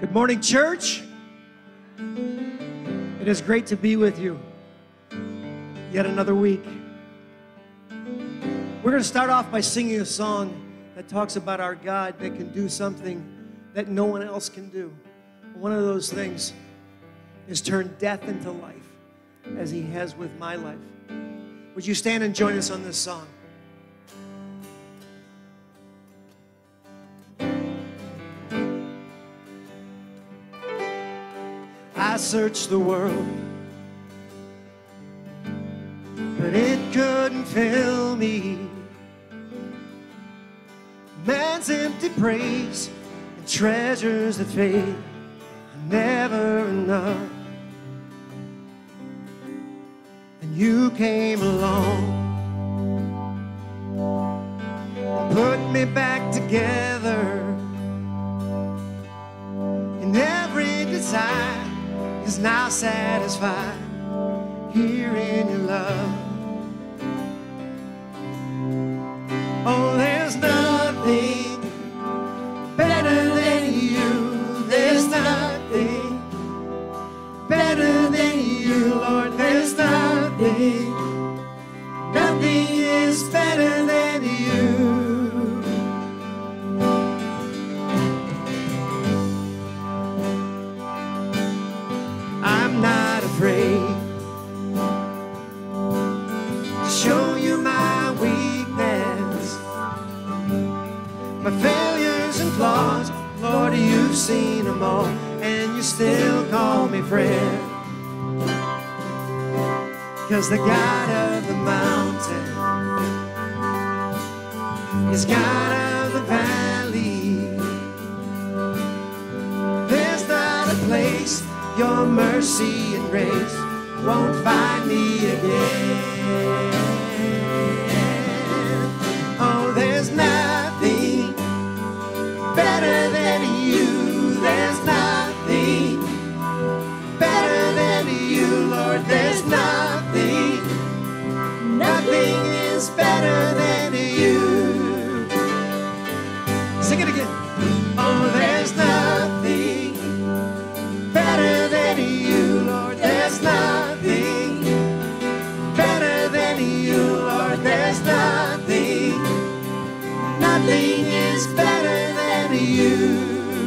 Good morning, church. It is great to be with you yet another week. We're going to start off by singing a song that talks about our God that can do something that no one else can do. One of those things is turn death into life, as he has with my life. Would you stand and join us on this song? I searched the world, but it couldn't fill me. Man's empty praise and treasures that fade are never enough. And you came along and put me back together, and every desire is now satisfied here in your love. Oh, there's nothing better than you. There's nothing better than you, Lord. There's nothing, nothing is better than you. I'm not afraid to show you my weakness, my failures and flaws. Lord, you've seen them all, and you still call me friend. 'Cause the God of the mountain is God of the valley. There's not a place your mercy and grace won't find me again. Oh, there's nothing better than you. There's nothing better than you, Lord. There's nothing, nothing is better than you. Sing it again. Oh, there's nothing better than you, Lord. There's nothing better than you, Lord. There's nothing, nothing is better than you.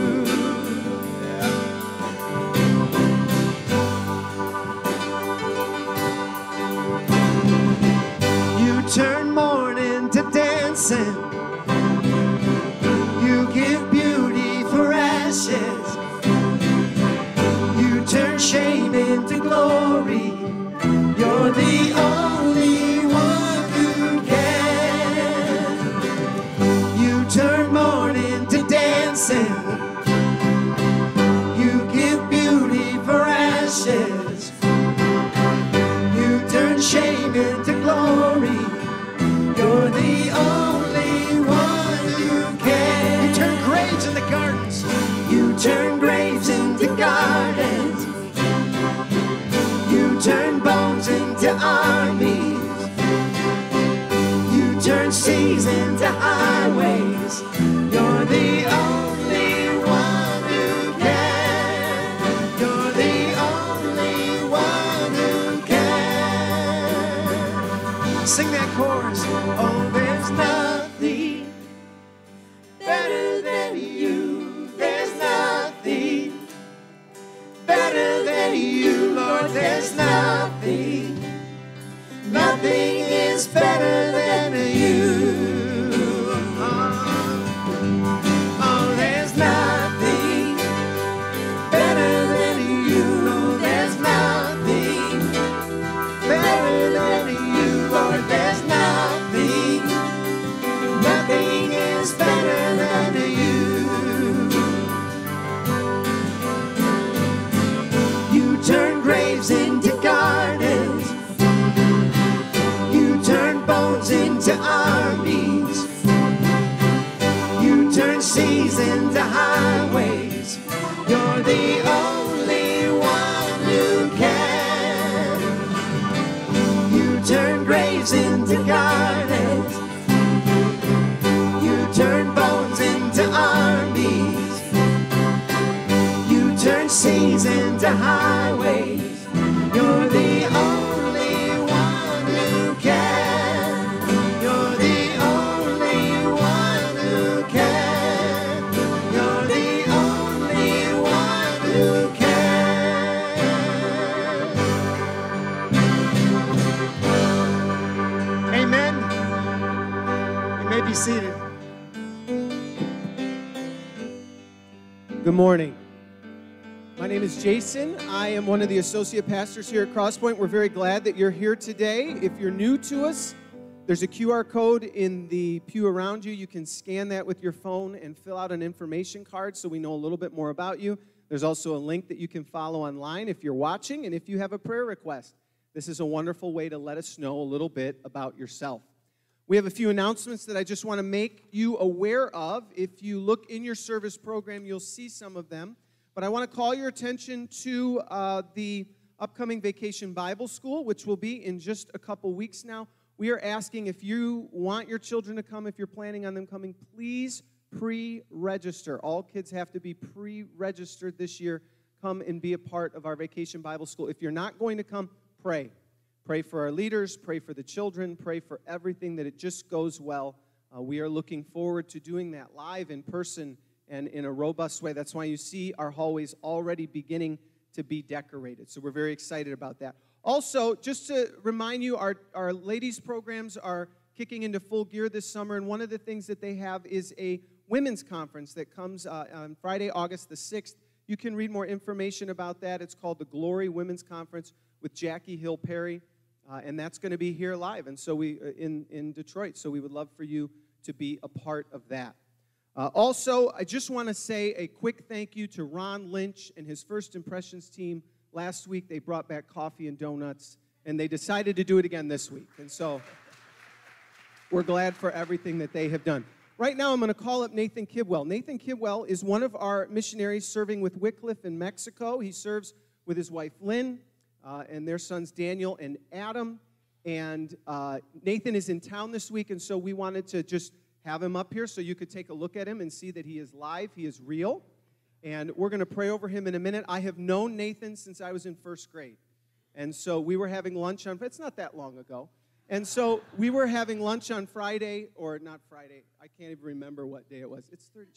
You turn mourning to dancing. You give beauty for ashes. You turn shame into glory. You're the only one who can. You turn mourning to dancing. You give beauty for ashes. You turn shame into glory. You're the only one who can. You turn graves into gardens. You turn graves into gardens. You turn bones into armies. You turn seas into highways. You're the only one who can. You're the only one who can. Sing that chorus. Oh, there's nothing better than you. There's nothing better than you, Lord. There's nothing, nothing is better than you. Oh, there's nothing better than you. No, there's nothing better than you, Lord. There's nothing, nothing is better than you. You turn graves into gardens. You turn bones into turn seas into highways. You're the only one who can. You're the only one who can. You're the only one who can. Amen. You may be seated. Good morning. My name is Jason. I am one of the associate pastors here at Crosspoint. We're very glad that you're here today. If you're new to us, there's a QR code in the pew around you. You can scan that with your phone and fill out an information card so we know a little bit more about you. There's also a link that you can follow online if you're watching and if you have a prayer request. This is a wonderful way to let us know a little bit about yourself. We have a few announcements that I just want to make you aware of. If you look in your service program, you'll see some of them. But I want to call your attention to the upcoming Vacation Bible School, which will be in just a couple weeks now. We are asking if you want your children to come, if you're planning on them coming, please pre-register. All kids have to be pre-registered this year. Come and be a part of our Vacation Bible School. If you're not going to come, pray. Pray for our leaders, pray for the children, pray for everything, that it just goes well. We are looking forward to doing that live in person and in a robust way. That's why you see our hallways already beginning to be decorated. So we're very excited about that. Also, just to remind you, our ladies' programs are kicking into full gear this summer, and one of the things that they have is a women's conference that comes on Friday, August the 6th. You can read more information about that. It's called the Glory Women's Conference with Jackie Hill Perry. And that's going to be here live, and so we in Detroit. So we would love for you to be a part of that. Also, I just want to say a quick thank you to Ron Lynch and his First Impressions team. Last week they brought back coffee and donuts, and they decided to do it again this week. And so we're glad for everything that they have done. Right now I'm going to call up Nathan Kidwell. Nathan Kidwell is one of our missionaries serving with Wycliffe in Mexico. He serves with his wife Lynn. And their sons Daniel and Adam. And Nathan is in town this week, and so we wanted to just have him up here so you could take a look at him and see that he is live, he is real. And we're going to pray over him in a minute. I have known Nathan since I was in first grade. And so we were having lunch on, it's not that long ago. And so we were having lunch on Friday, or not Friday, I can't even remember what day it was.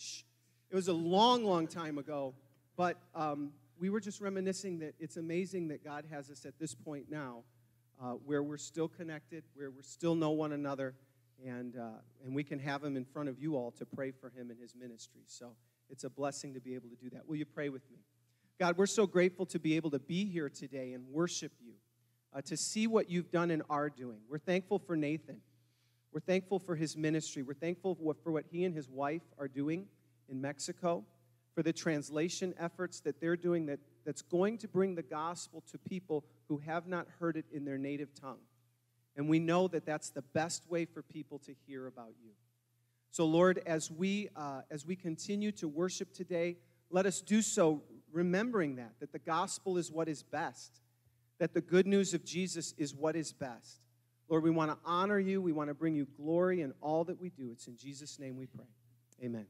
It was a long, long time ago. But we were just reminiscing that it's amazing that God has us at this point now where we're still connected, where we still know one another, and we can have him in front of you all to pray for him and his ministry. So it's a blessing to be able to do that. Will you pray with me? God, we're so grateful to be able to be here today and worship you, to see what you've done and are doing. We're thankful for Nathan. We're thankful for his ministry. We're thankful for what he and his wife are doing in Mexico, for the translation efforts that they're doing that's going to bring the gospel to people who have not heard it in their native tongue. And we know that that's the best way for people to hear about you. So, Lord, as we continue to worship today, let us do so remembering that the gospel is what is best, that the good news of Jesus is what is best. Lord, we want to honor you. We want to bring you glory in all that we do. It's in Jesus' name we pray. Amen.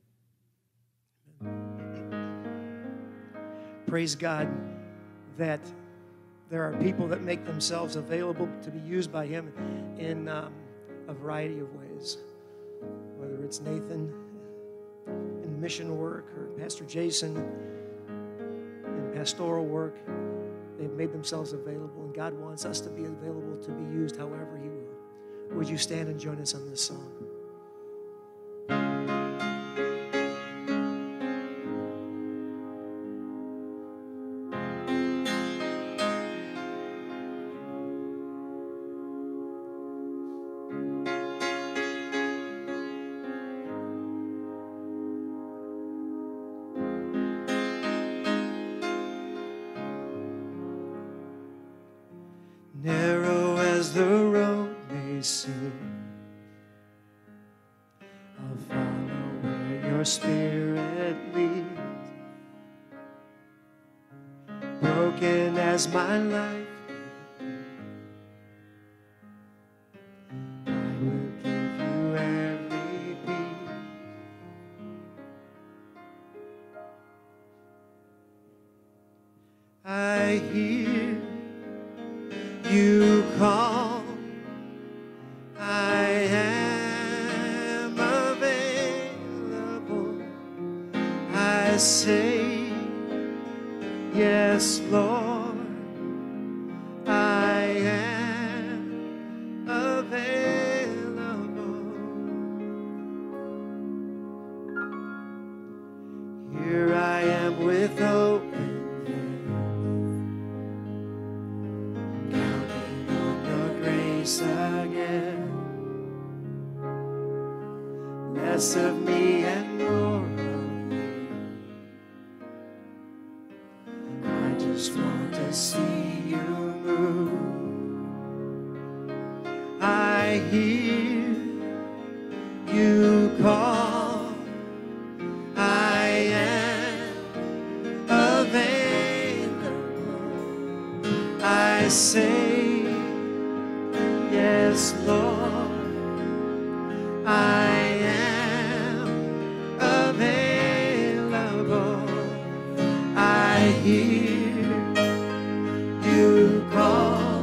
Praise God that there are people that make themselves available to be used by Him in a variety of ways. Whether it's Nathan in mission work or Pastor Jason in pastoral work, they've made themselves available, and God wants us to be available to be used however He will. Would you stand and join us on this song? Narrow as the road may seem, I'll follow where your spirit leads. Broken as my life, I will give you every piece. I hear you call. I am available. I say, yes, Lord. I am available. Here I am with open hands, counting on your grace again. Less of me and more of you. I just want to see you move. I hear you call. I am available. I say, yes, Lord. I am available. I hear you call.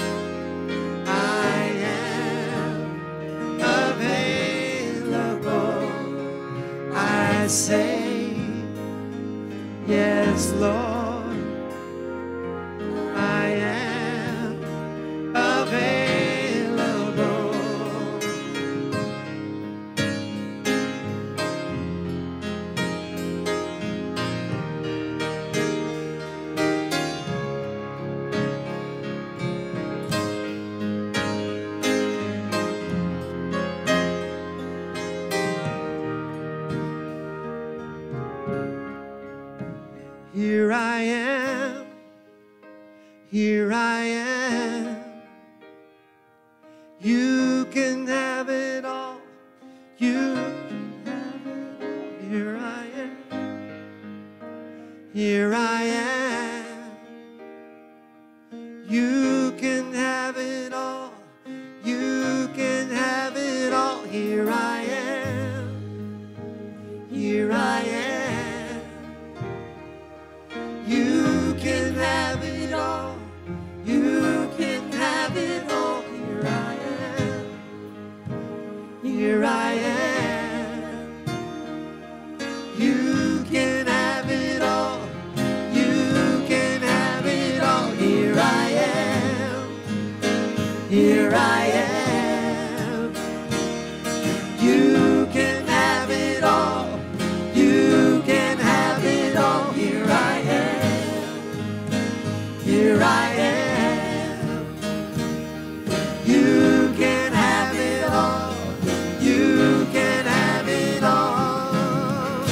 I am available. I say, yes, Lord. I am available. Here I am, here I am. You can have it all, you can have it all. Here I am, here I am. You can have it all, you can have it all. Here I am, here I am. You can have it all. You can have it all. Here I am. Here I am. You can have it all. You can have it all. Here I am. Here I am. You can have it all. You can have it all. Here I am. Here I am. You can have it all. You can have it all.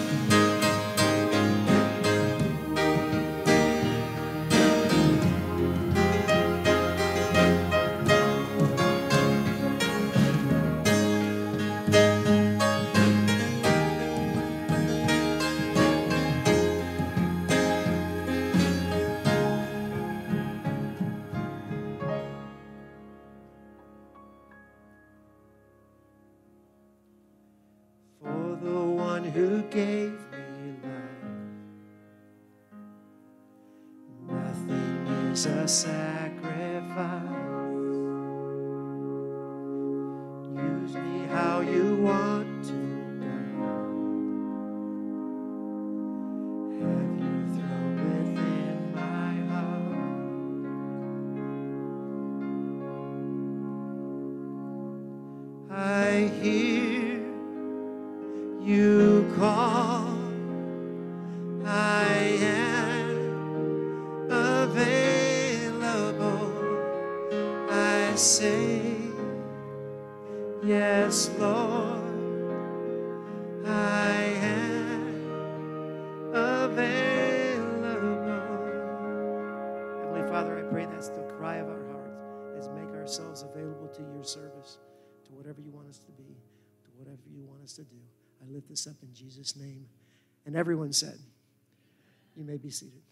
For the one who gave me life, nothing is a sacrifice. Use me how you want to, God. Have your throne within my heart. I hear you call. I am available. I say, yes, Lord. I am available. Heavenly Father, I pray that's the cry of our hearts, as we make ourselves available to your service, to whatever you want us to be, to whatever you want us to do. I lift this up in Jesus' name. And everyone said, you may be seated.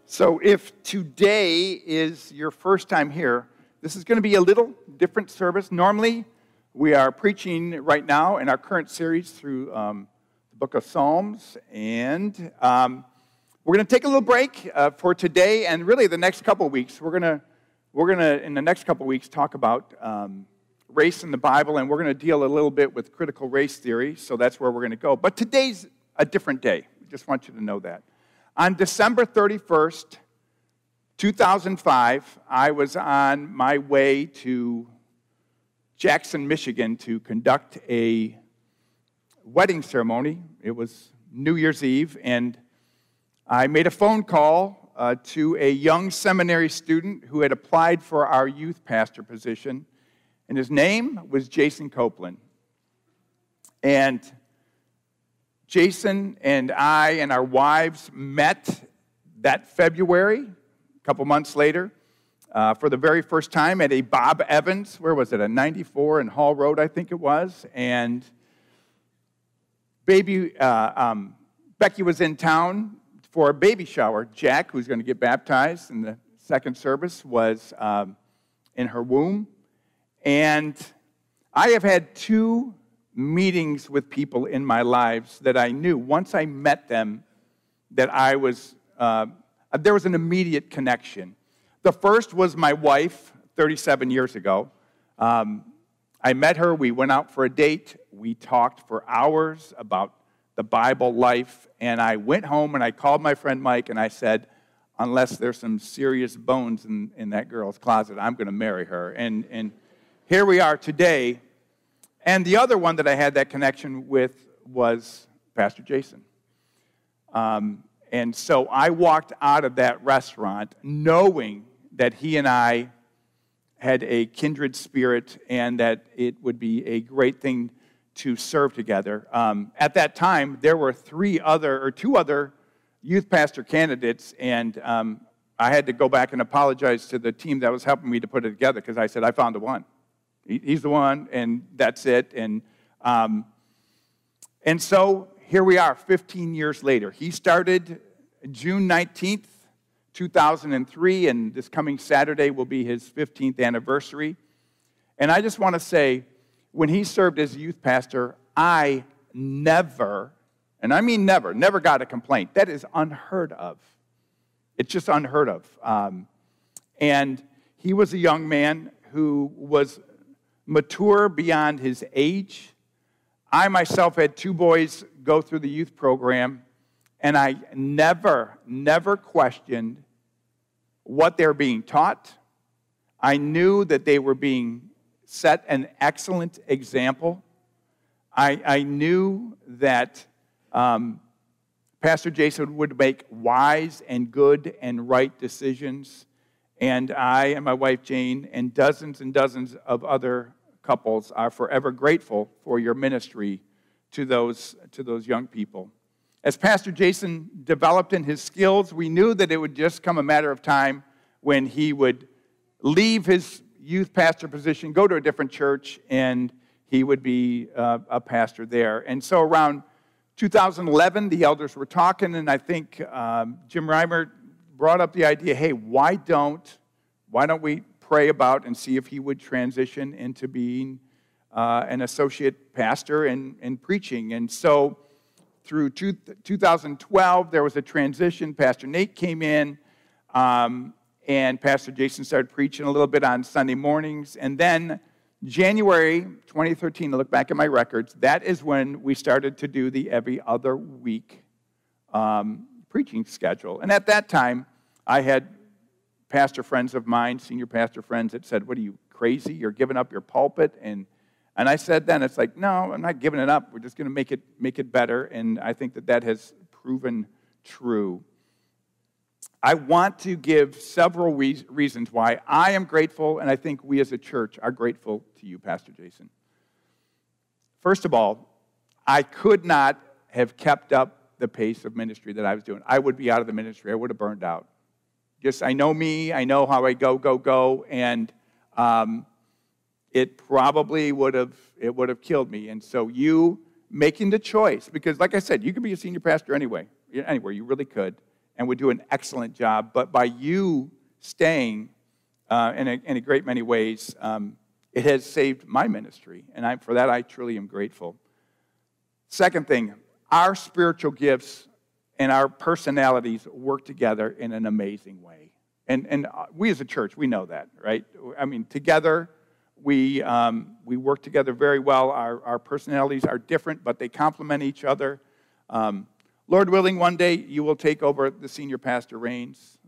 So if today is your first time here, this is going to be a little different service. Normally, we are preaching right now in our current series through the book of Psalms, and we're going to take a little break for today and really the next couple of weeks. We're going to in the next couple of weeks talk about race in the Bible, and we're going to deal a little bit with critical race theory. So that's where we're going to go. But today's a different day. I just want you to know that. On December 31st, 2005, I was on my way to Jackson, Michigan to conduct a wedding ceremony. It was New Year's Eve, and I made a phone call to a young seminary student who had applied for our youth pastor position, and his name was Jason Copeland. And Jason and I and our wives met that February, a couple months later, for the very first time at a Bob Evans, where was it, a 94 in Hall Road, I think it was, and Becky was in town for a baby shower. Jack, who's going to get baptized in the second service, was in her womb, and I have had two meetings with people in my lives that I knew once I met them that there was an immediate connection. The first was my wife 37 years ago. I met her, we went out for a date, we talked for hours about the Bible life, and I went home and I called my friend Mike and I said, unless there's some serious bones in that girl's closet, I'm going to marry her. And here we are today. And the other one that I had that connection with was Pastor Jason. And so I walked out of that restaurant knowing that he and I had a kindred spirit and that it would be a great thing to serve together. At that time, there were two other youth pastor candidates, and I had to go back and apologize to the team that was helping me to put it together because I said, I found the one. He's the one, and that's it. And so here we are 15 years later. He started June 19th, 2003, and this coming Saturday will be his 15th anniversary. And I just want to say, when he served as youth pastor, I never, and I mean never got a complaint. That is unheard of. It's just unheard of. And he was a young man who was mature beyond his age. I myself had two boys go through the youth program, and I never questioned what they were being taught. I knew that they were being set an excellent example. I knew that Pastor Jason would make wise and good and right decisions, and I and my wife Jane and dozens of other couples are forever grateful for your ministry to those young people. As Pastor Jason developed in his skills, we knew that it would just come a matter of time when he would leave his youth pastor position, go to a different church, and he would be a pastor there. And so around 2011, the elders were talking, and I think Jim Reimer brought up the idea, hey, why don't we pray about and see if he would transition into being an associate pastor and preaching. And so through 2012, there was a transition. Pastor Nate came in, and Pastor Jason started preaching a little bit on Sunday mornings. And then January 2013, I look back at my records, that is when we started to do the every other week preaching schedule. And at that time, I had pastor friends of mine, senior pastor friends, that said, what are you, crazy? You're giving up your pulpit? And I said then, it's like, no, I'm not giving it up. We're just going to make it better. And I think that has proven true. I want to give several reasons why I am grateful, and I think we as a church are grateful to you, Pastor Jason. First of all, I could not have kept up the pace of ministry that I was doing. I would be out of the ministry. I would have burned out. Just, I know me, I know how I go, and it probably would have killed me. And so you making the choice, because like I said, you could be a senior pastor anywhere, you really could, and would do an excellent job. But by you staying in a great many ways, it has saved my ministry, and for that I truly am grateful. Second thing, our spiritual gifts and our personalities work together in an amazing way. And we as a church, we know that, right? I mean, together, we work together very well. Our personalities are different, but they complement each other. Lord willing, one day you will take over the senior pastor reins.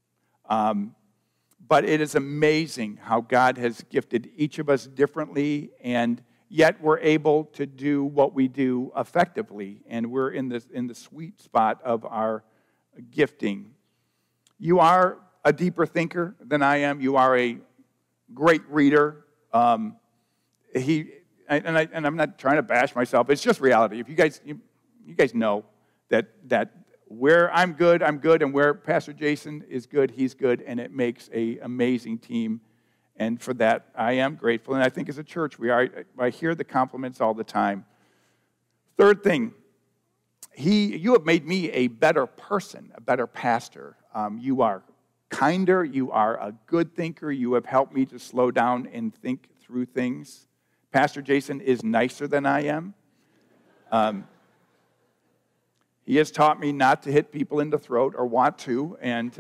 But it is amazing how God has gifted each of us differently, and yet we're able to do what we do effectively, and we're in the sweet spot of our gifting. You are a deeper thinker than I am. You are a great reader. And I'm not trying to bash myself. It's just reality. If you guys know that where I'm good, and where Pastor Jason is good, he's good, and it makes an amazing team. And for that, I am grateful. And I think as a church, I hear the compliments all the time. Third thing, you have made me a better person, a better pastor. You are kinder. You are a good thinker. You have helped me to slow down and think through things. Pastor Jason is nicer than I am. He has taught me not to hit people in the throat or want to. And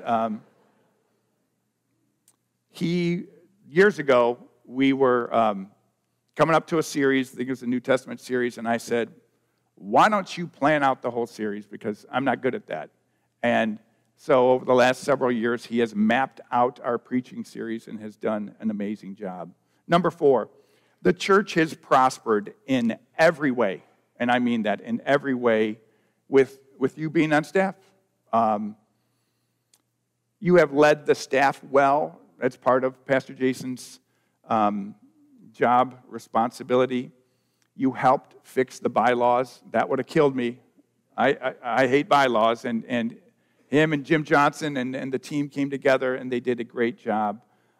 years ago, we were coming up to a series, I think it was a New Testament series, and I said, why don't you plan out the whole series? Because I'm not good at that. And so over the last several years, he has mapped out our preaching series and has done an amazing job. Number 4, the church has prospered in every way, and I mean that, in every way, with you being on staff. You have led the staff well. That's part of Pastor Jason's job responsibility. You helped fix the bylaws. That would have killed me. I hate bylaws, and him and Jim Johnson and the team came together, and they did a great job.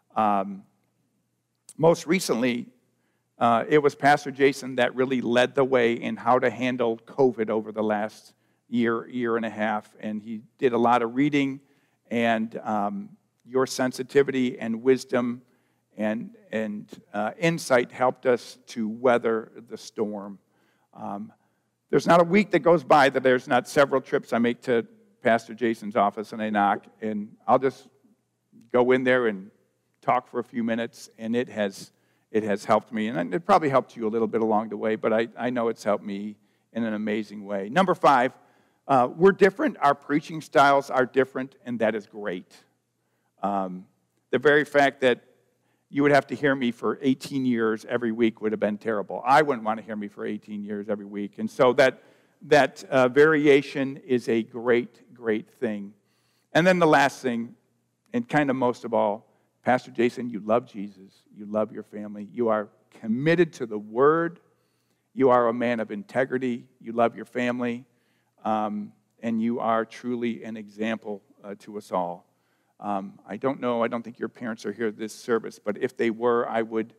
Most recently, it was Pastor Jason that really led the way in how to handle COVID over the last year and a half, and he did a lot of reading, and your sensitivity and wisdom and insight helped us to weather the storm. There's not a week that goes by that there's not several trips I make to Pastor Jason's office, and I knock, and I'll just go in there and talk for a few minutes, and it has helped me, and it probably helped you a little bit along the way, but I know it's helped me in an amazing way. Number 5, we're different. Our preaching styles are different, and that is great. The very fact that you would have to hear me for 18 years every week would have been terrible. I wouldn't want to hear me for 18 years every week, and so that variation is a great thing. And then the last thing, and kind of most of all, Pastor Jason, you love Jesus. You love your family. You are committed to the Word. You are a man of integrity. You love your family. And you are truly an example to us all. I don't know. I don't think your parents are here at this service, but if they were, I would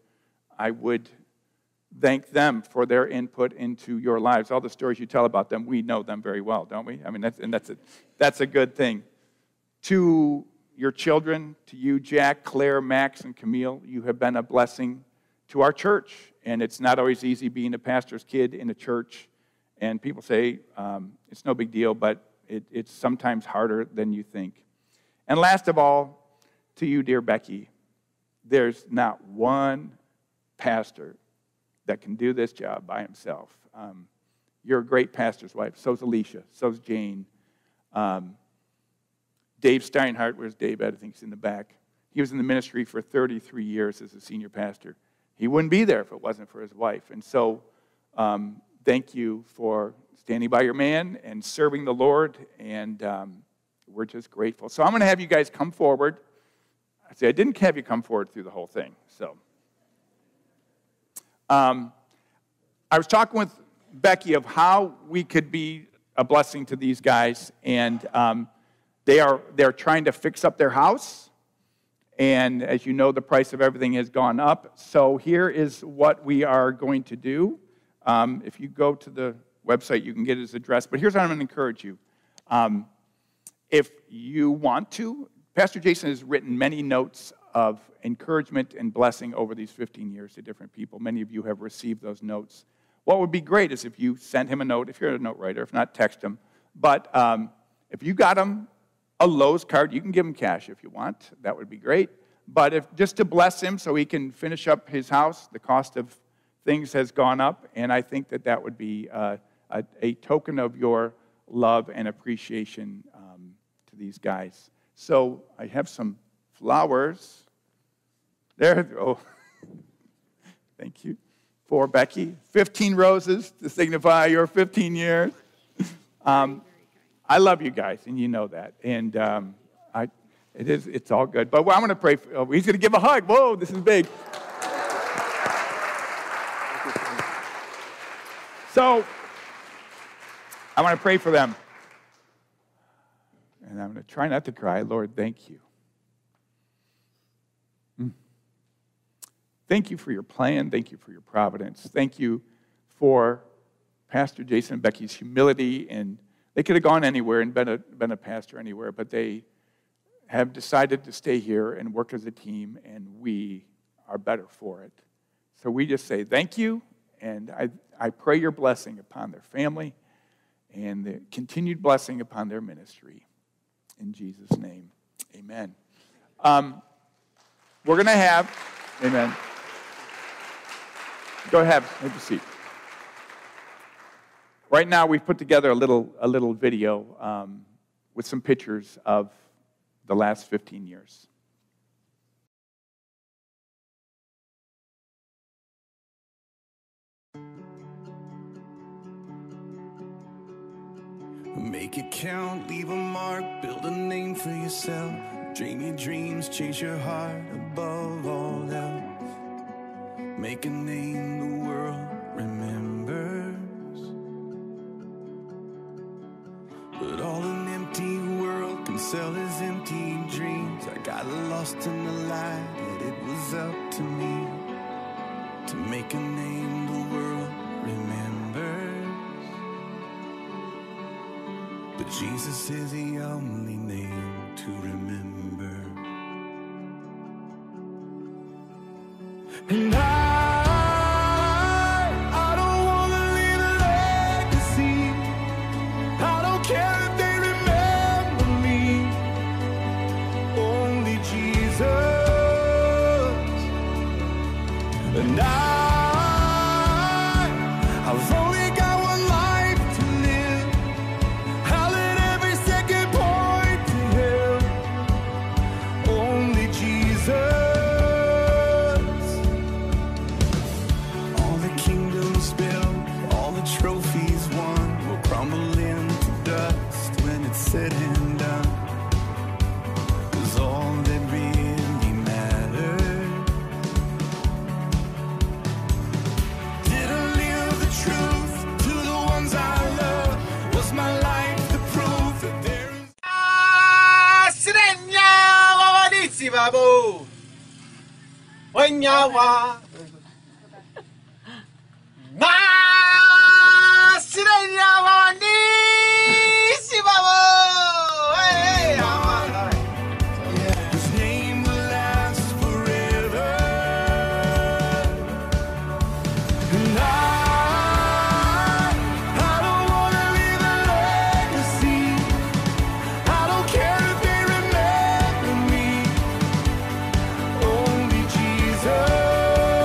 thank them for their input into your lives. All the stories you tell about them, we know them very well, don't we? I mean, that's a good thing. To your children, to you, Jack, Claire, Max, and Camille, you have been a blessing to our church. And it's not always easy being a pastor's kid in a church. And people say it's no big deal, but it's sometimes harder than you think. And last of all, to you, dear Becky, there's not one pastor that can do this job by himself. You're a great pastor's wife. So's Alicia. So's Jane. Dave Steinhardt, where's Dave at? I think he's in the back. He was in the ministry for 33 years as a senior pastor. He wouldn't be there if it wasn't for his wife. And so thank you for standing by your man and serving the Lord, and we're just grateful. So I'm going to have you guys come forward. I didn't have you come forward through the whole thing. So I was talking with Becky of how we could be a blessing to these guys, and they're trying to fix up their house, and as you know, the price of everything has gone up. So here is what we are going to do. If you go to the website, you can get his address, but here's how I'm going to encourage you. if you want to, Pastor Jason has written many notes of encouragement and blessing over these 15 years to different people. Many of you have received those notes. What would be great is if you sent him a note, if you're a note writer, if not, text him. But if you got him a Lowe's card, you can give him cash if you want. That would be great. But if just to bless him so he can finish up his house, the cost of things has gone up, and I think that that would be a token of your love and appreciation to these guys. So I have some flowers. There, oh, thank you. For Becky, 15 roses to signify your 15 years. I love you guys, and you know that. And it's all good. But I'm going to pray for, he's going to give a hug. Whoa, this is big. So I want to pray for them. And I'm going to try not to cry. Lord, thank you. Thank you for your plan. Thank you for your providence. Thank you for Pastor Jason and Becky's humility. And they could have gone anywhere and been a pastor anywhere, but they have decided to stay here and work as a team, and we are better for it. So we just say thank you, and I pray your blessing upon their family and the continued blessing upon their ministry. In Jesus' name, amen. We're going to have, amen. Go ahead, have a seat. Right now, we've put together a little video with some pictures of the last 15 years. Make it count, leave a mark, build a name for yourself. Dream your dreams, chase your heart above all else. Make a name the world remembers. But all an empty world can sell is empty dreams. I got lost in the light, yet it was up to me to make a name the world remembers. But Jesus is the only name to remember. And I don't want to leave a legacy. I don't care if they remember me. Only Jesus. And I've only got one life to live. I'll let every second point to Him. Only Jesus. Trophies won will crumble into dust when it's said and done. 'Cause all that really mattered. Did I live the truth to the ones I love? Was my life the proof that there is His name will last forever. And I don't want to leave a legacy. I don't care if they remember me. Only Jesus.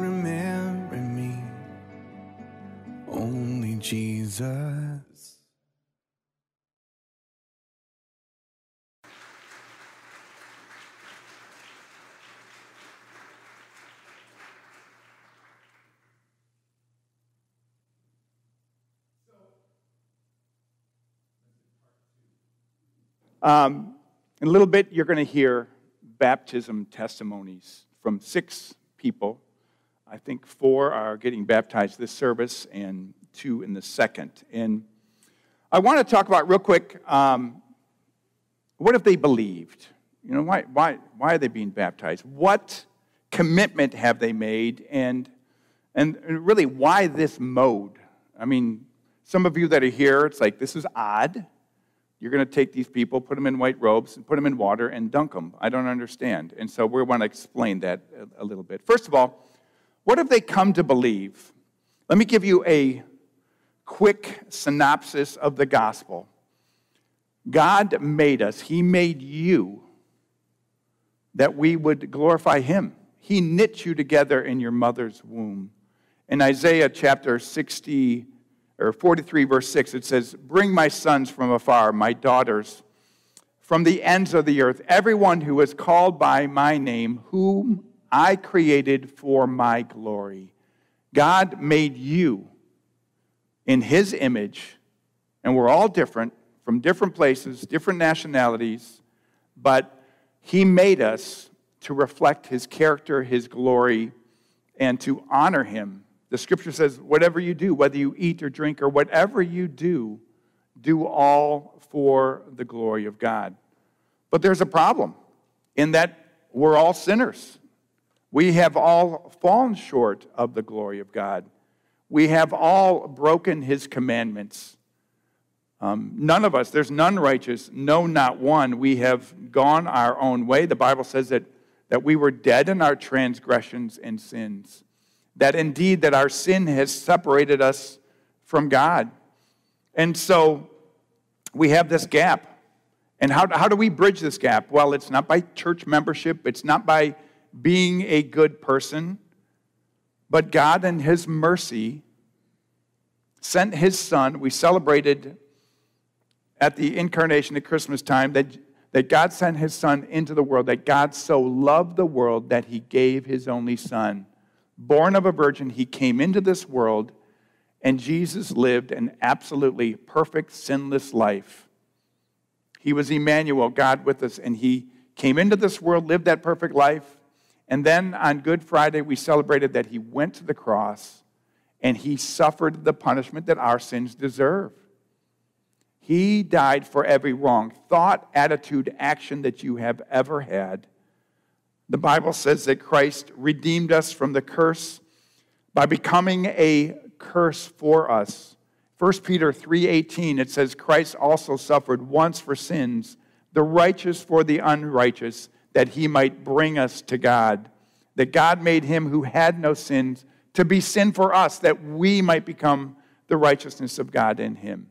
remember me, only Jesus. In a little bit, you're going to hear baptism testimonies from 6 people. I think 4 are getting baptized this service and 2 in the second. And I want to talk about real quick, what if they believed? You know, why are they being baptized? What commitment have they made? And really, why this mode? I mean, some of you that are here, it's like, this is odd. You're going to take these people, put them in white robes, and put them in water and dunk them. I don't understand. And so we want to explain that a little bit. First of all, what have they come to believe? Let me give you a quick synopsis of the gospel. God made us. He made you that we would glorify Him. He knit you together in your mother's womb. In Isaiah chapter 43, verse 6, it says, "Bring my sons from afar, my daughters from the ends of the earth, everyone who is called by my name, whom I created for my glory." God made you in His image, and we're all different, from different places, different nationalities, but He made us to reflect His character, His glory, and to honor Him. The scripture says, whatever you do, whether you eat or drink or whatever you do, do all for the glory of God. But there's a problem in that we're all sinners. We have all fallen short of the glory of God. We have all broken His commandments. None of us, there's none righteous, no, not one. We have gone our own way. The Bible says that we were dead in our transgressions and sins. That indeed that our sin has separated us from God. And so we have this gap. And how do we bridge this gap? Well, it's not by church membership. It's not by being a good person. But God in His mercy sent His Son. We celebrated at the incarnation at Christmas time that God sent His Son into the world, that God so loved the world that He gave His only Son. Born of a virgin, He came into this world, and Jesus lived an absolutely perfect, sinless life. He was Emmanuel, God with us, and He came into this world, lived that perfect life, and then on Good Friday, we celebrated that He went to the cross, and He suffered the punishment that our sins deserve. He died for every wrong thought, attitude, action that you have ever had. The Bible says that Christ redeemed us from the curse by becoming a curse for us. 1 Peter 3:18, it says, "Christ also suffered once for sins, the righteous for the unrighteous, that He might bring us to God. That God made Him who had no sins to be sin for us, that we might become the righteousness of God in Him."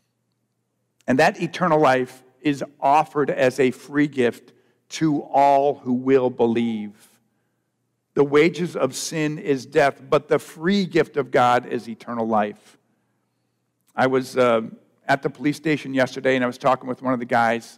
And that eternal life is offered as a free gift to all who will believe. The wages of sin is death, but the free gift of God is eternal life. I was at the police station yesterday, and I was talking with one of the guys,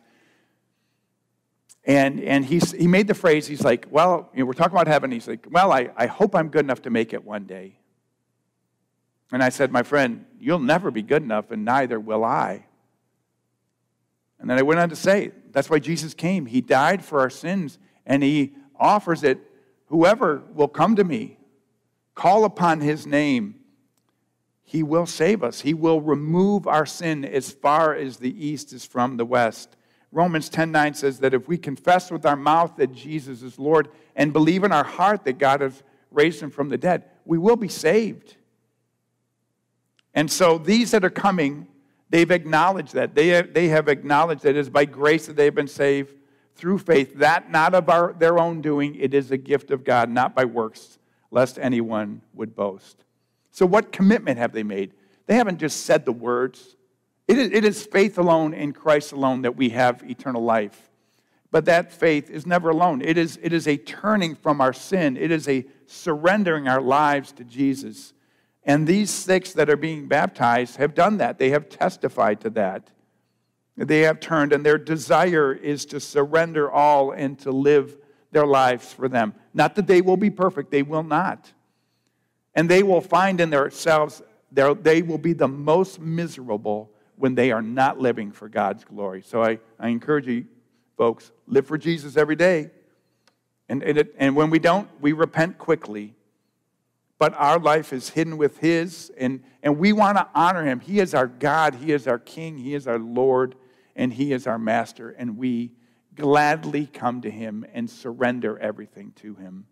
and he made the phrase, he's like, well, we're talking about heaven. He's like, well, I hope I'm good enough to make it one day. And I said, my friend, you'll never be good enough, and neither will I. And then I went on to say, that's why Jesus came. He died for our sins, and He offers it. Whoever will come to me, call upon His name, He will save us. He will remove our sin as far as the east is from the west. Romans 10:9 says that if we confess with our mouth that Jesus is Lord and believe in our heart that God has raised Him from the dead, we will be saved. And so these that are coming, they've acknowledged that. They have acknowledged that it is by grace that they've been saved through faith, that not of their own doing. It is a gift of God, not by works, lest anyone would boast. So what commitment have they made? They haven't just said the words. It is faith alone in Christ alone that we have eternal life. But that faith is never alone. It is a turning from our sin. It is a surrendering our lives to Jesus. And these 6 that are being baptized have done that. They have testified to that. They have turned, and their desire is to surrender all and to live their lives for them. Not that they will be perfect. They will not. And they will find in themselves, they will be the most miserable when they are not living for God's glory. So I encourage you, folks, live for Jesus every day. And when we don't, we repent quickly. But our life is hidden with His, and we want to honor Him. He is our God. He is our King. He is our Lord, and He is our Master. And we gladly come to Him and surrender everything to Him.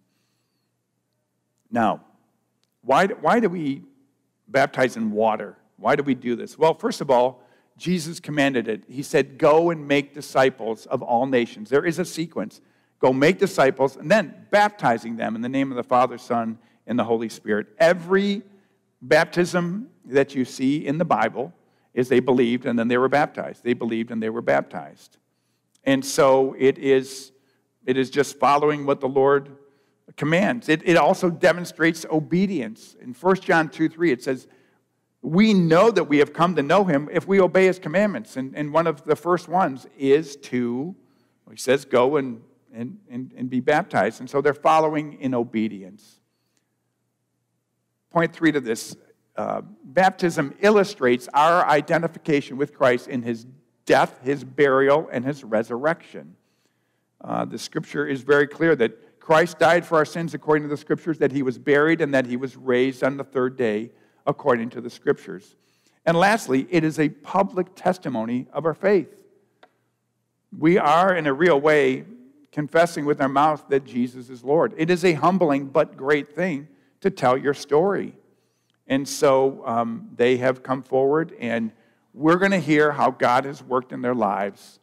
Now, why do we baptize in water? Why do we do this? Well, first of all, Jesus commanded it. He said, go and make disciples of all nations. There is a sequence. Go make disciples, and then baptizing them in the name of the Father, Son, and the Holy Spirit. Every baptism that you see in the Bible is they believed and then they were baptized. They believed and they were baptized. And so it is just following what the Lord commands. It also demonstrates obedience. In 1 John 2:3, it says, we know that we have come to know Him if we obey His commandments. And one of the first ones is to, he says, go and be baptized. And so they're following in obedience. Point 3 to this, baptism illustrates our identification with Christ in His death, His burial, and His resurrection. The Scripture is very clear that Christ died for our sins according to the Scriptures, that He was buried, and that He was raised on the 3rd day according to the Scriptures. And lastly, it is a public testimony of our faith. We are, in a real way, confessing with our mouth that Jesus is Lord. It is a humbling but great thing to tell your story. And so they have come forward, and we're going to hear how God has worked in their lives.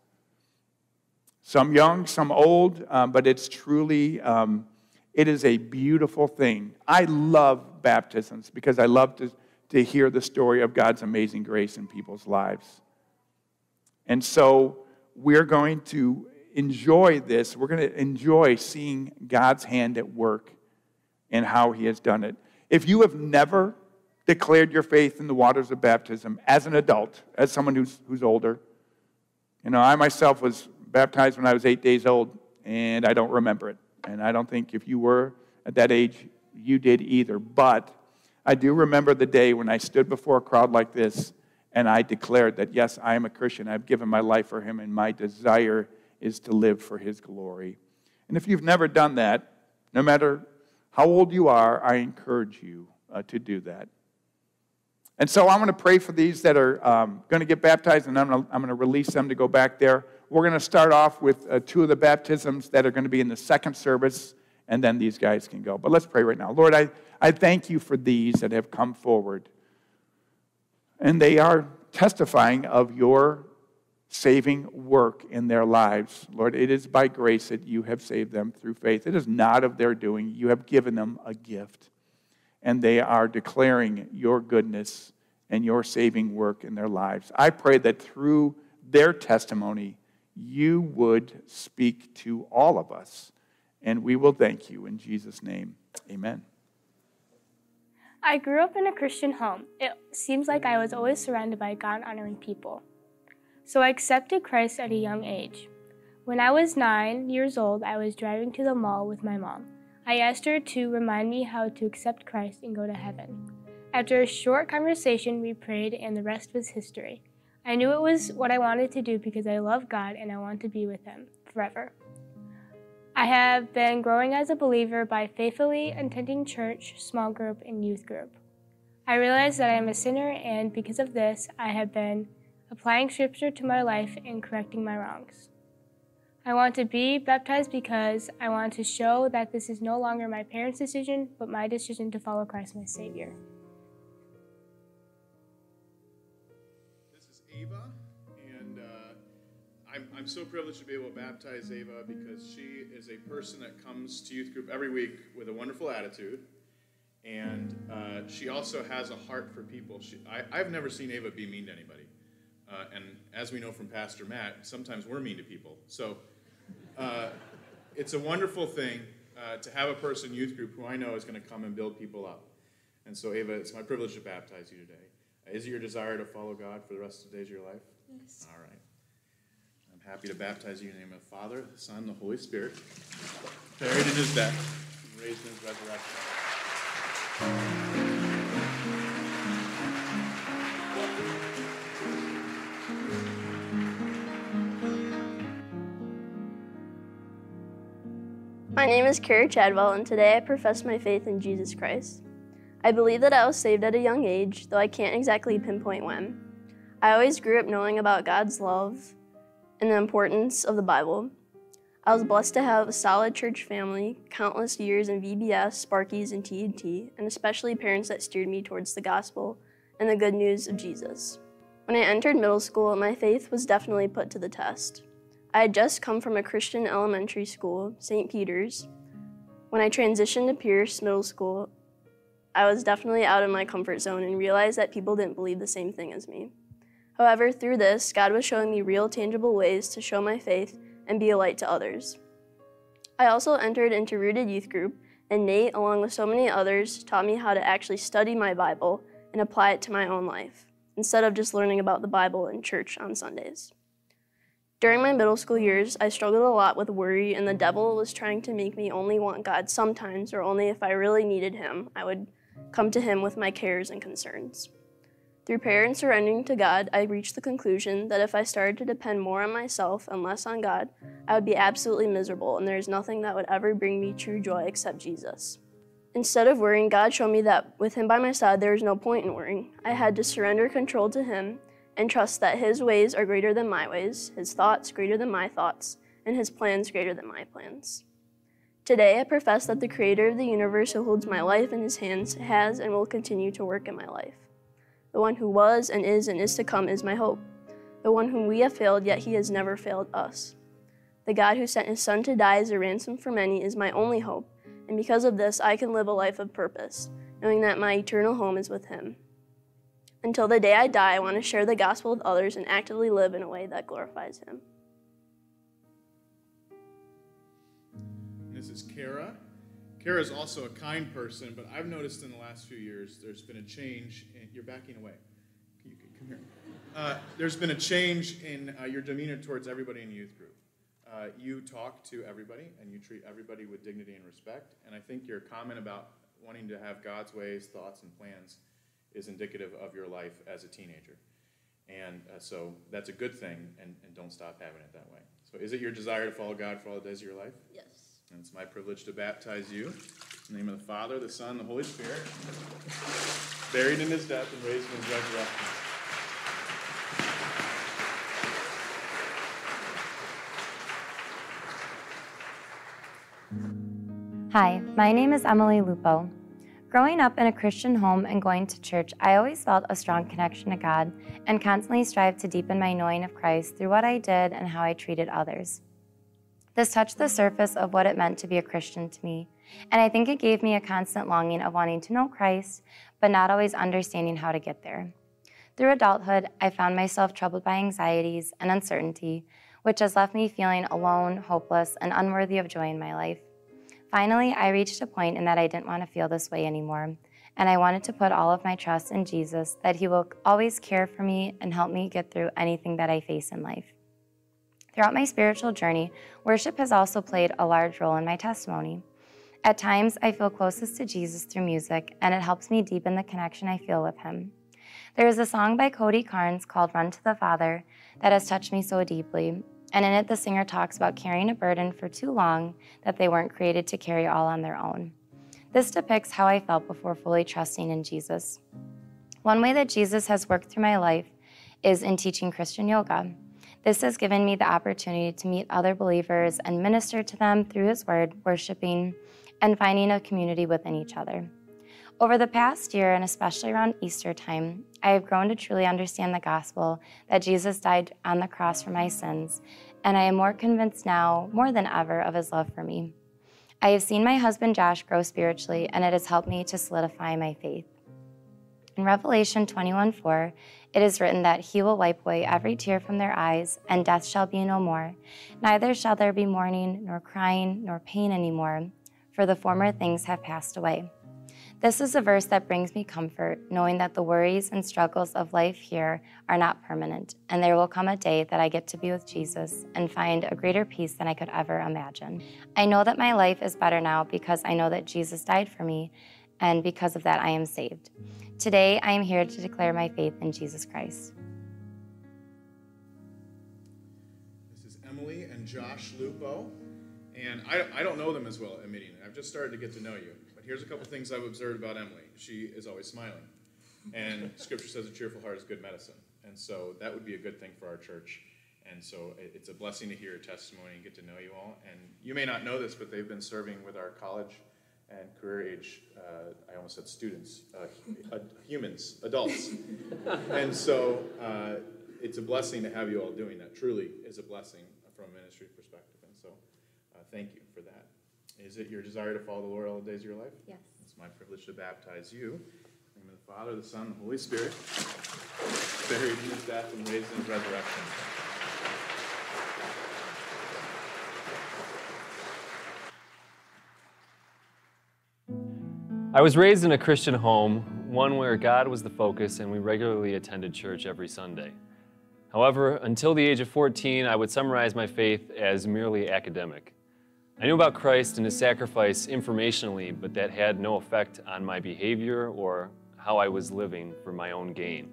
Some young, some old, but it's truly, it is a beautiful thing. I love baptisms because I love to hear the story of God's amazing grace in people's lives. And so we're going to enjoy this. We're going to enjoy seeing God's hand at work and how He has done it. If you have never declared your faith in the waters of baptism as an adult, as someone who's older, I myself was baptized when I was 8 days old, and I don't remember it. And I don't think if you were at that age, you did either. But I do remember the day when I stood before a crowd like this, and I declared that, yes, I am a Christian. I've given my life for Him, and my desire is to live for His glory. And if you've never done that, no matter how old you are, I encourage you to do that. And so I'm going to pray for these that are going to get baptized, and I'm going to release them to go back there. We're going to start off with 2 of the baptisms that are going to be in the second service, and then these guys can go. But let's pray right now. Lord, I thank You for these that have come forward. And they are testifying of Your saving work in their lives. Lord, it is by grace that You have saved them through faith. It is not of their doing. You have given them a gift. And they are declaring Your goodness and Your saving work in their lives. I pray that through their testimony, You would speak to all of us. And we will thank You in Jesus' name. Amen. I grew up in a Christian home. It seems like I was always surrounded by God-honoring people. So I accepted Christ at a young age. When I was 9 years old, I was driving to the mall with my mom. I asked her to remind me how to accept Christ and go to heaven. After a short conversation, we prayed, and the rest was history. I knew it was what I wanted to do because I love God and I want to be with Him forever. I have been growing as a believer by faithfully attending church, small group, and youth group. I realize that I am a sinner, and because of this, I have been applying Scripture to my life and correcting my wrongs. I want to be baptized because I want to show that this is no longer my parents' decision, but my decision to follow Christ, my Savior. This is Ava, and I'm so privileged to be able to baptize Ava because she is a person that comes to youth group every week with a wonderful attitude, and she also has a heart for people. I've never seen Ava be mean to anybody. And as we know from Pastor Matt, sometimes we're mean to people. So It's a wonderful thing to have a person in youth group who I know is going to come and build people up. And so, Ava, it's my privilege to baptize you today. Is it your desire to follow God for the rest of the days of your life? Yes. All right. I'm happy to baptize you in the name of the Father, the Son, and the Holy Spirit, buried in his death, and raised in his resurrection. My name is Kara Chadwell, and today I profess my faith in Jesus Christ. I believe that I was saved at a young age, though I can't exactly pinpoint when. I always grew up knowing about God's love and the importance of the Bible. I was blessed to have a solid church family, countless years in VBS, Sparkies, and TNT, and especially parents that steered me towards the gospel and the good news of Jesus. When I entered middle school, my faith was definitely put to the test. I had just come from a Christian elementary school, St. Peter's. When I transitioned to Pierce Middle School, I was definitely out of my comfort zone and realized that people didn't believe the same thing as me. However, through this, God was showing me real, tangible ways to show my faith and be a light to others. I also entered into Rooted Youth Group, and Nate, along with so many others, taught me how to actually study my Bible and apply it to my own life, instead of just learning about the Bible in church on Sundays. During my middle school years, I struggled a lot with worry, and the devil was trying to make me only want God sometimes, or only if I really needed him, I would come to him with my cares and concerns. Through prayer and surrendering to God, I reached the conclusion that if I started to depend more on myself and less on God, I would be absolutely miserable, and there is nothing that would ever bring me true joy except Jesus. Instead of worrying, God showed me that with him by my side, there was no point in worrying. I had to surrender control to him and trust that his ways are greater than my ways, his thoughts greater than my thoughts, and his plans greater than my plans. Today, I profess that the creator of the universe who holds my life in his hands has and will continue to work in my life. The one who was and is to come is my hope. The one whom we have failed, yet he has never failed us. The God who sent his son to die as a ransom for many is my only hope, and because of this, I can live a life of purpose, knowing that my eternal home is with him. Until the day I die, I want to share the gospel with others and actively live in a way that glorifies him. This is Kara. Kara is also a kind person, but I've noticed in the last few years there's been a change. You're backing away. Can you come here? There's been a change in your demeanor towards everybody in youth group. You talk to everybody, and you treat everybody with dignity and respect. And I think your comment about wanting to have God's ways, thoughts, and plans is indicative of your life as a teenager. And so that's a good thing, and don't stop having it that way. So is it your desire to follow God for all the days of your life? Yes. And it's my privilege to baptize you in the name of the Father, the Son, and the Holy Spirit, buried in his death and raised in his resurrection. Hi, my name is Emily Lupo. Growing up in a Christian home and going to church, I always felt a strong connection to God and constantly strived to deepen my knowing of Christ through what I did and how I treated others. This touched the surface of what it meant to be a Christian to me, and I think it gave me a constant longing of wanting to know Christ, but not always understanding how to get there. Through adulthood, I found myself troubled by anxieties and uncertainty, which has left me feeling alone, hopeless, and unworthy of joy in my life. Finally, I reached a point in that I didn't want to feel this way anymore, and I wanted to put all of my trust in Jesus, that he will always care for me and help me get through anything that I face in life. Throughout my spiritual journey, worship has also played a large role in my testimony. At times, I feel closest to Jesus through music, and it helps me deepen the connection I feel with him. There is a song by Cody Carnes called Run to the Father that has touched me so deeply, and in it the singer talks about carrying a burden for too long that they weren't created to carry all on their own. This depicts how I felt before fully trusting in Jesus. One way that Jesus has worked through my life is in teaching Christian yoga. This has given me the opportunity to meet other believers and minister to them through his word, worshiping, and finding a community within each other. Over the past year, and especially around Easter time, I have grown to truly understand the gospel that Jesus died on the cross for my sins, and I am more convinced now, more than ever, of his love for me. I have seen my husband Josh grow spiritually, and it has helped me to solidify my faith. In Revelation 21:4, it is written that he will wipe away every tear from their eyes, and death shall be no more. Neither shall there be mourning, nor crying, nor pain anymore, for the former things have passed away. This is a verse that brings me comfort, knowing that the worries and struggles of life here are not permanent, and there will come a day that I get to be with Jesus and find a greater peace than I could ever imagine. I know that my life is better now because I know that Jesus died for me, and because of that I am saved. Today, I am here to declare my faith in Jesus Christ. This is Emily and Josh Lupo, and I don't know them as well at Midian. I've just started to get to know you. Here's a couple things I've observed about Emily. She is always smiling. And Scripture says a cheerful heart is good medicine. And so that would be a good thing for our church. And so it's a blessing to hear your testimony and get to know you all. And you may not know this, but they've been serving with our college and career age, I almost said students, humans, adults. And so it's a blessing to have you all doing that. Truly is a blessing from a ministry perspective. And so thank you for that. Is it your desire to follow the Lord all the days of your life? Yes. It's my privilege to baptize you. In the name of the Father, the Son, and the Holy Spirit, buried in his death and raised in his resurrection. I was raised in a Christian home, one where God was the focus, and we regularly attended church every Sunday. However, until the age of 14, I would summarize my faith as merely academic. I knew about Christ and his sacrifice informationally, but that had no effect on my behavior or how I was living for my own gain.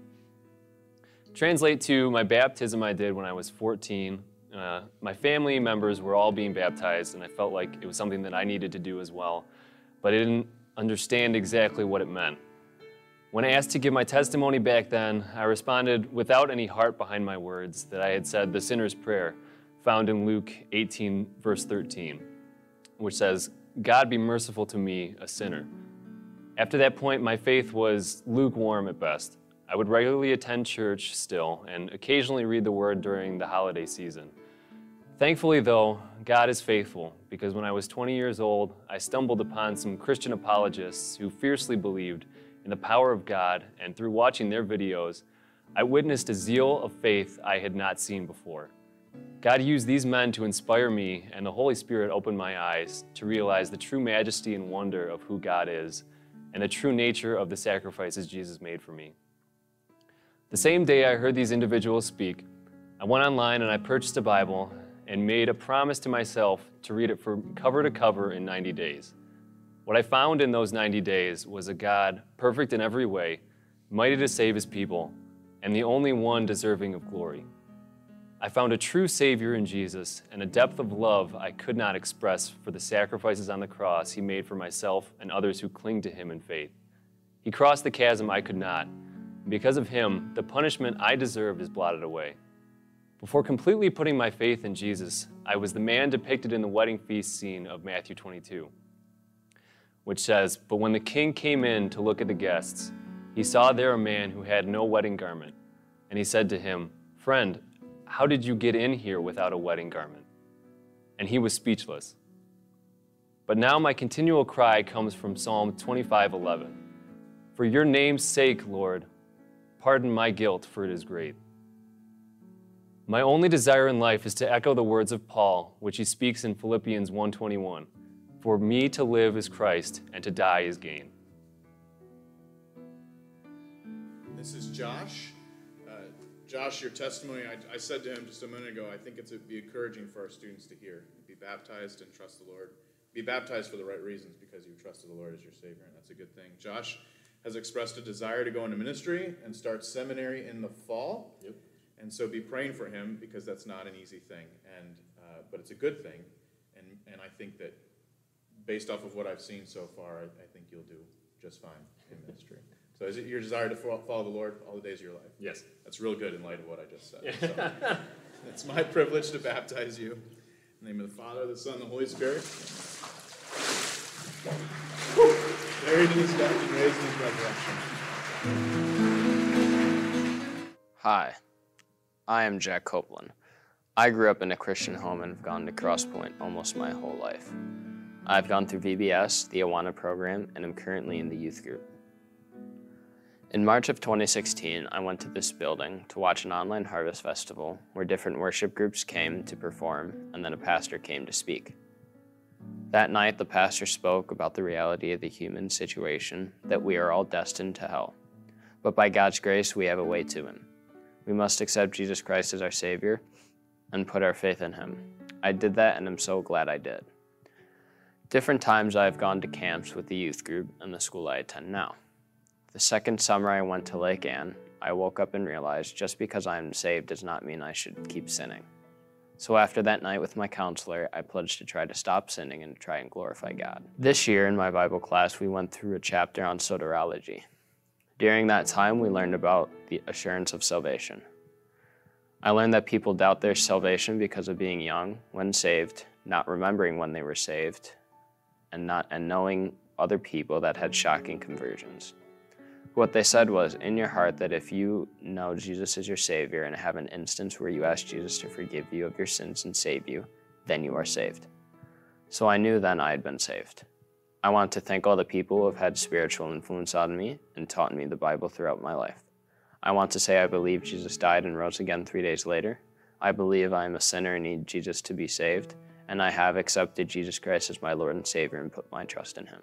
Translate to my baptism I did when I was 14. My family members were all being baptized, and I felt like it was something that I needed to do as well, but I didn't understand exactly what it meant. When asked to give my testimony back then, I responded without any heart behind my words that I had said the sinner's prayer, found in Luke 18, verse 13. Which says, God be merciful to me, a sinner. After that point, my faith was lukewarm at best. I would regularly attend church still and occasionally read the word during the holiday season. Thankfully, though, God is faithful because when I was 20 years old, I stumbled upon some Christian apologists who fiercely believed in the power of God, and through watching their videos, I witnessed a zeal of faith I had not seen before. God used these men to inspire me, and the Holy Spirit opened my eyes to realize the true majesty and wonder of who God is and the true nature of the sacrifices Jesus made for me. The same day I heard these individuals speak, I went online and I purchased a Bible and made a promise to myself to read it from cover to cover in 90 days. What I found in those 90 days was a God perfect in every way, mighty to save his people, and the only one deserving of glory. I found a true Savior in Jesus and a depth of love I could not express for the sacrifices on the cross he made for myself and others who cling to him in faith. He crossed the chasm I could not. Because of him, the punishment I deserved is blotted away. Before completely putting my faith in Jesus, I was the man depicted in the wedding feast scene of Matthew 22, which says, "But when the king came in to look at the guests, he saw there a man who had no wedding garment, and he said to him, 'Friend, how did you get in here without a wedding garment?' And he was speechless. But now my continual cry comes from Psalm 25:11. For your name's sake, Lord, pardon my guilt, for it is great. My only desire in life is to echo the words of Paul, which he speaks in Philippians 1:21. For me to live is Christ, and to die is gain." This is Josh. Josh, your testimony, I said to him just a minute ago, I think it'd be encouraging for our students to hear. Be baptized and trust the Lord. Be baptized for the right reasons because you trusted the Lord as your Savior, and that's a good thing. Josh has expressed a desire to go into ministry and start seminary in the fall. Yep. And so be praying for him because that's not an easy thing, but it's a good thing. And I think that based off of what I've seen so far, I think you'll do just fine in ministry. So is it your desire to follow the Lord all the days of your life? Yes. That's real good in light of what I just said. So, it's my privilege to baptize you. In the name of the Father, the Son, and the Holy Spirit. Buried in his death and raised in his resurrection. Hi, I am Jack Copeland. I grew up in a Christian home and have gone to Crosspoint almost my whole life. I've gone through VBS, the Awana program, and am currently in the youth group. In March of 2016, I went to this building to watch an online harvest festival where different worship groups came to perform and then a pastor came to speak. That night, the pastor spoke about the reality of the human situation, that we are all destined to hell. But by God's grace, we have a way to Him. We must accept Jesus Christ as our Savior and put our faith in Him. I did that and I'm so glad I did. Different times I have gone to camps with the youth group and the school I attend now. The second summer I went to Lake Ann, I woke up and realized just because I am saved does not mean I should keep sinning. So after that night with my counselor, I pledged to try to stop sinning and to try and glorify God. This year in my Bible class, we went through a chapter on soteriology. During that time, we learned about the assurance of salvation. I learned that people doubt their salvation because of being young, when saved, not remembering when they were saved, and knowing other people that had shocking conversions. What they said was, in your heart, that if you know Jesus is your Savior and have an instance where you ask Jesus to forgive you of your sins and save you, then you are saved. So I knew then I had been saved. I want to thank all the people who have had spiritual influence on me and taught me the Bible throughout my life. I want to say I believe Jesus died and rose again 3 days later. I believe I am a sinner and need Jesus to be saved, and I have accepted Jesus Christ as my Lord and Savior and put my trust in Him.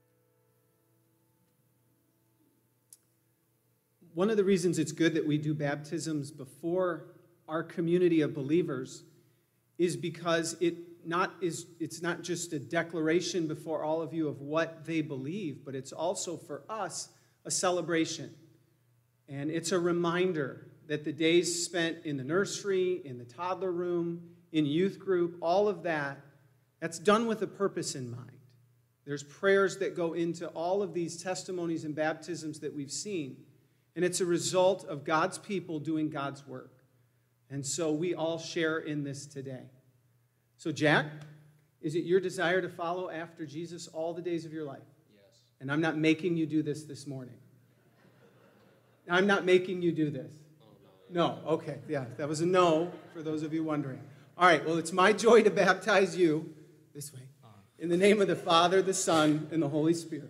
One of the reasons it's good that we do baptisms before our community of believers is because it's not just a declaration before all of you of what they believe, but it's also for us a celebration. And it's a reminder that the days spent in the nursery, in the toddler room, in youth group, all of that's done with a purpose in mind. There's prayers that go into all of these testimonies and baptisms that we've seen. And it's a result of God's people doing God's work. And so we all share in this today. So Jack, is it your desire to follow after Jesus all the days of your life? Yes. And I'm not making you do this morning. I'm not making you do this. Oh, no. No, okay, yeah, that was a no for those of you wondering. All right, well, it's my joy to baptize you this way. In the name of the Father, the Son, and the Holy Spirit.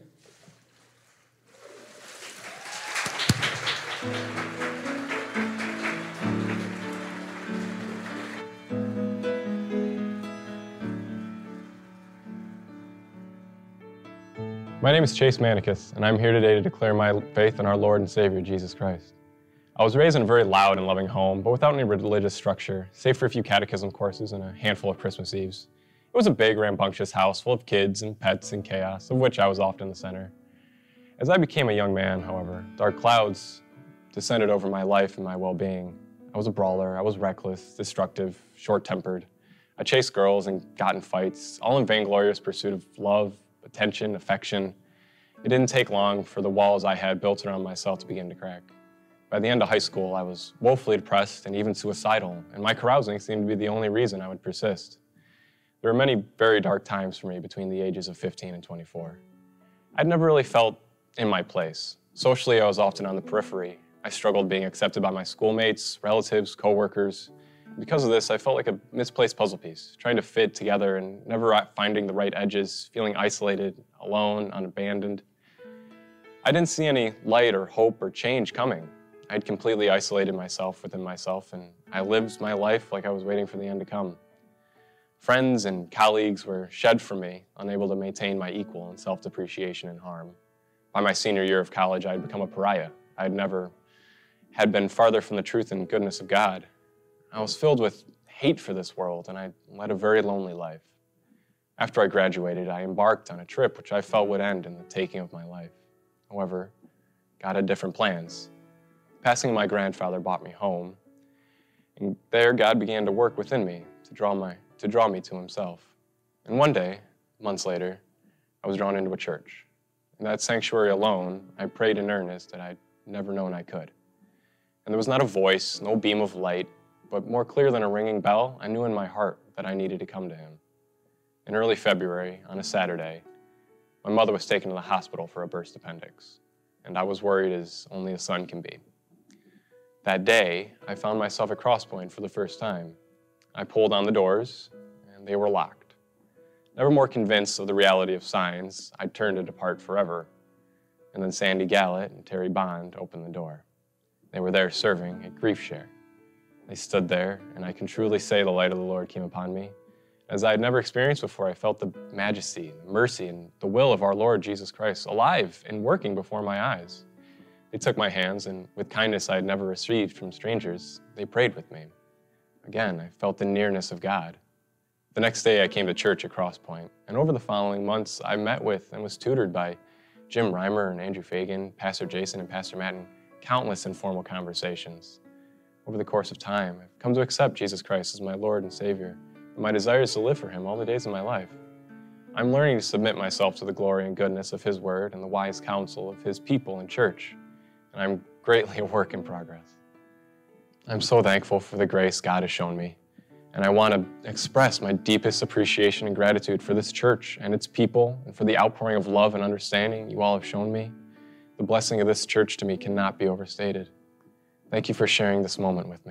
My name is Chase Manicus, and I'm here today to declare my faith in our Lord and Savior, Jesus Christ. I was raised in a very loud and loving home, but without any religious structure, save for a few catechism courses and a handful of Christmas Eves. It was a big, rambunctious house full of kids and pets and chaos, of which I was often the center. As I became a young man, however, dark clouds descended over my life and my well-being. I was a brawler, I was reckless, destructive, short-tempered. I chased girls and got in fights, all in vainglorious pursuit of love, attention, affection. It didn't take long for the walls I had built around myself to begin to crack. By the end of high school, I was woefully depressed and even suicidal, and my carousing seemed to be the only reason I would persist. There were many very dark times for me between the ages of 15 and 24. I'd never really felt in my place. Socially, I was often on the periphery. I struggled being accepted by my schoolmates, relatives, coworkers. Because of this, I felt like a misplaced puzzle piece, trying to fit together and never finding the right edges, feeling isolated, alone, unabandoned. I didn't see any light or hope or change coming. I'd completely isolated myself within myself, and I lived my life like I was waiting for the end to come. Friends and colleagues were shed from me, unable to maintain my equal in self-depreciation and harm. By my senior year of college, I had become a pariah. I had been farther from the truth and goodness of God. I was filled with hate for this world, and I led a very lonely life. After I graduated, I embarked on a trip which I felt would end in the taking of my life. However, God had different plans. The passing of my grandfather brought me home, and there God began to work within me to draw me to Himself. And one day, months later, I was drawn into a church. In that sanctuary alone, I prayed in earnest that I'd never known I could. And there was not a voice, no beam of light, but more clear than a ringing bell, I knew in my heart that I needed to come to Him. In early February, on a Saturday, my mother was taken to the hospital for a burst appendix, and I was worried as only a son can be. That day, I found myself at Crosspoint for the first time. I pulled on the doors, and they were locked. Never more convinced of the reality of signs, I turned to depart forever. and then Sandy Gallett and Terry Bond opened the door. They were there serving at Grief Share. They stood there, and I can truly say the light of the Lord came upon me. As I had never experienced before, I felt the majesty, the mercy, and the will of our Lord Jesus Christ alive and working before my eyes. They took my hands, and with kindness I had never received from strangers, they prayed with me. Again, I felt the nearness of God. The next day I came to church at Crosspoint, and over the following months I met with and was tutored by Jim Reimer and Andrew Fagan, Pastor Jason and Pastor Matt, in countless informal conversations. Over the course of time, I've come to accept Jesus Christ as my Lord and Savior, and my desire is to live for Him all the days of my life. I'm learning to submit myself to the glory and goodness of His Word and the wise counsel of His people in church, and I'm greatly a work in progress. I'm so thankful for the grace God has shown me, and I want to express my deepest appreciation and gratitude for this church and its people, and for the outpouring of love and understanding you all have shown me. The blessing of this church to me cannot be overstated. Thank you for sharing this moment with me.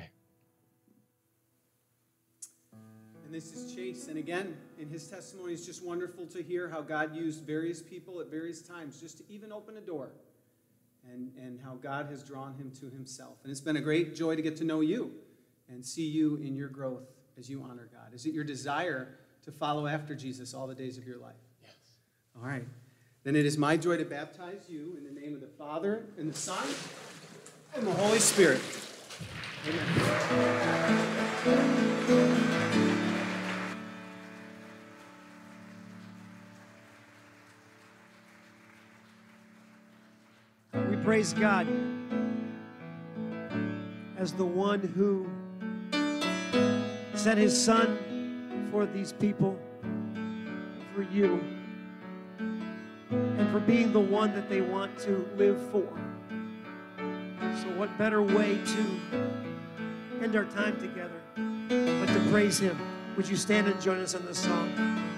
And this is Chase. And again, in his testimony, it's just wonderful to hear how God used various people at various times just to even open a door, and how God has drawn him to Himself. And it's been a great joy to get to know you and see you in your growth as you honor God. Is it your desire to follow after Jesus all the days of your life? Yes. All right. Then it is my joy to baptize you in the name of the Father, and the Son, and the Holy Spirit. Amen. We praise God as the one who sent His Son for these people, for you, and for being the one that they want to live for. So what better way to end our time together but to praise Him? Would you stand and join us in this song?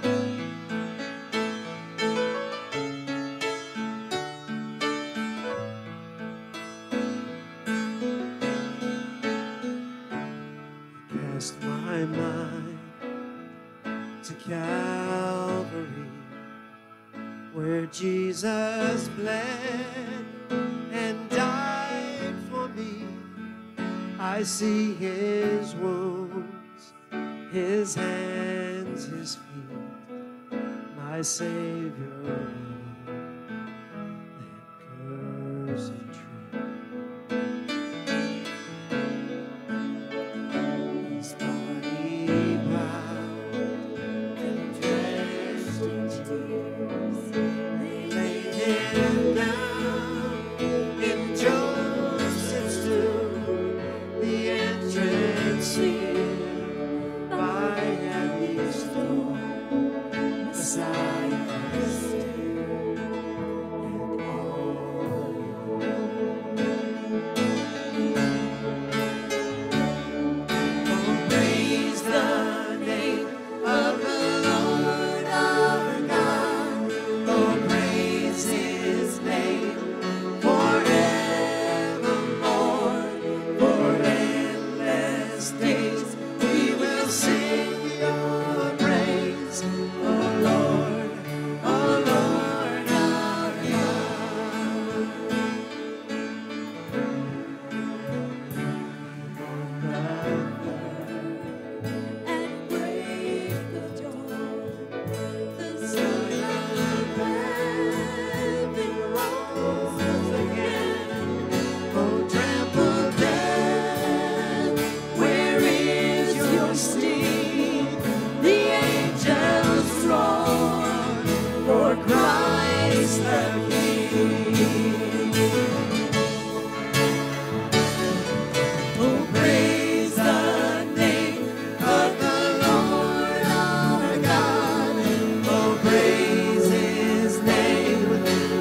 Cast my mind to Calvary, where Jesus bled and died for me. I see His wounds, His hands, His feet, my Savior, that cursed tree. His body bowed and dressed in tears, they laid Him down in Joseph's tomb, the entrance sealed by heavy stone. Messiah still, and all oh, praise the name of the Lord our God. Oh, praise His name forevermore. For endless days we will sing your praise. Oh Lord our and break the dawn, the Son of Heaven rose again. Oh, trample death, where is your sting? The angels roar for Christ the King. Oh, praise the name of the Lord our God. Oh, praise His name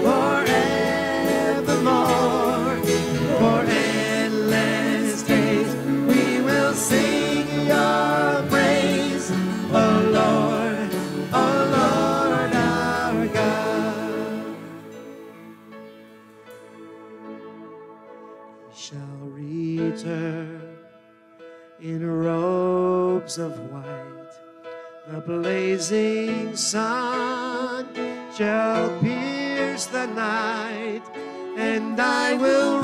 forevermore. For endless days we will sing your praise. Oh Lord our God. We shall return in robes of white. The blazing sun shall pierce pierce the night, and I will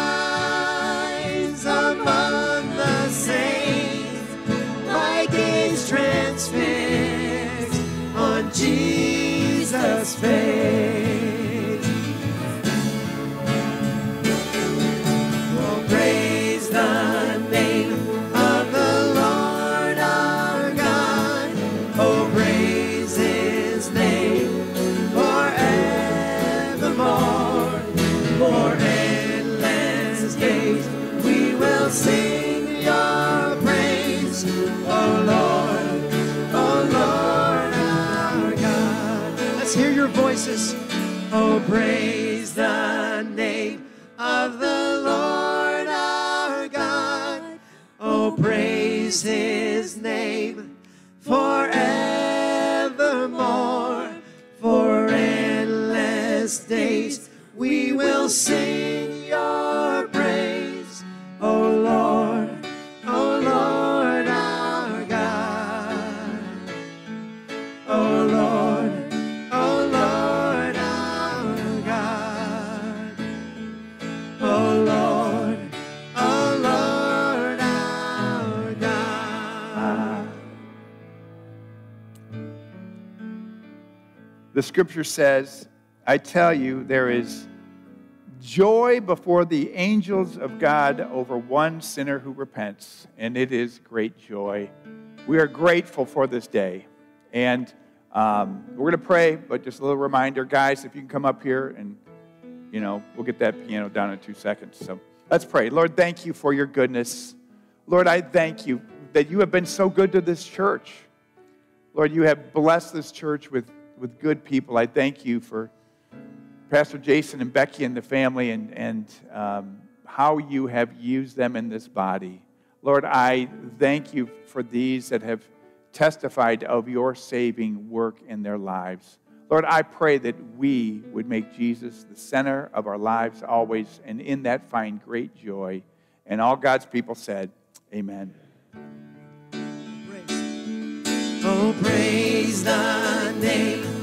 rise among the saints, my gaze transfixed on Jesus' face. Oh, praise the name of the Lord our God. Oh, praise his name forevermore. For endless days we will sing your praise, oh Lord our God. Let's hear your voices. Oh, praise the name of the Lord our God. Oh, praise his name forevermore. For endless days we will sing your praise, oh Lord our God. Oh Lord our God. Oh Lord our God. The scripture says, I tell you, there is joy before the angels of God over one sinner who repents, and it is great joy. We are grateful for this day, and we're going to pray, but just a little reminder, guys, if you can come up here, and we'll get that piano down in 2 seconds. So let's pray. Lord, thank you for your goodness. Lord, I thank you that you have been so good to this church. Lord, you have blessed this church with good people. I thank you for Pastor Jason and Becky and the family and how you have used them in this body. Lord, I thank you for these that have testified of your saving work in their lives. Lord, I pray that we would make Jesus the center of our lives always, and in that find great joy. And all God's people said, amen. Oh, praise the name